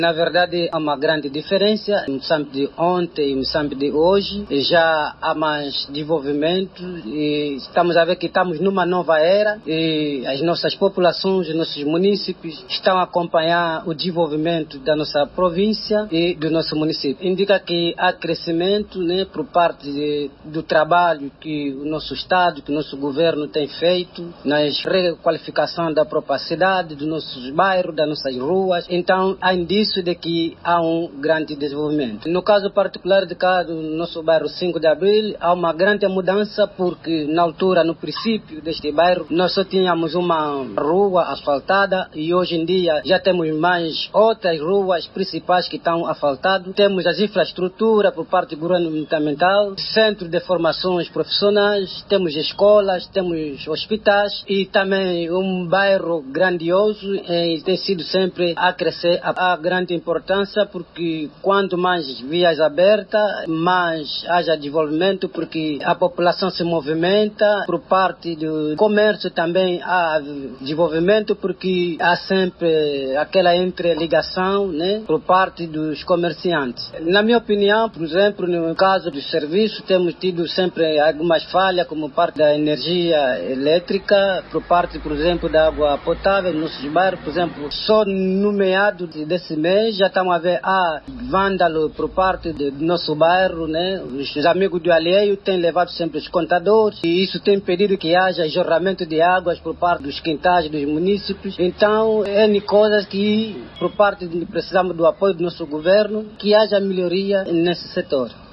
Na verdade, há uma grande diferença. Em Moçambique de ontem e Moçambique de hoje, já há mais desenvolvimento e estamos a ver que estamos numa nova era e as nossas populações, os nossos munícipes estão a acompanhar o desenvolvimento da nossa província e do nosso município. Indica que há crescimento, né, por parte do trabalho que o nosso Estado, que o nosso governo tem feito nas requalificação da própria cidade, dos nossos bairros, das nossas ruas. Então, há indício de que há um grande desenvolvimento. No caso particular de cá do nosso bairro 5 de Abril, há uma grande mudança porque na altura, no princípio deste bairro, nós só tínhamos uma rua asfaltada e hoje em dia já temos mais outras ruas principais que estão asfaltadas. Temos as infraestruturas por parte governamental, centro de formações profissionais, temos escolas, temos hospitais e também um bairro grandioso tem sido sempre a crescer a grande importância porque quanto mais vias abertas, mais haja desenvolvimento porque a população se movimenta, por parte do comércio também há desenvolvimento porque há sempre aquela interligação, né, por parte dos comerciantes. Na minha opinião, por exemplo, no caso do serviço, temos tido sempre algumas falhas como parte da energia elétrica, por parte, por exemplo, da água potável nos nossos bairros, por exemplo, só no meado desse mês já estamos a ver vândalo por parte do nosso bairro, né? Os amigos do alheio têm levado sempre os contadores e isso tem impedido que haja jorramento de águas por parte dos quintais dos munícipes. Então, coisas que, por parte precisamos do apoio do nosso governo, que haja melhoria nesse setor.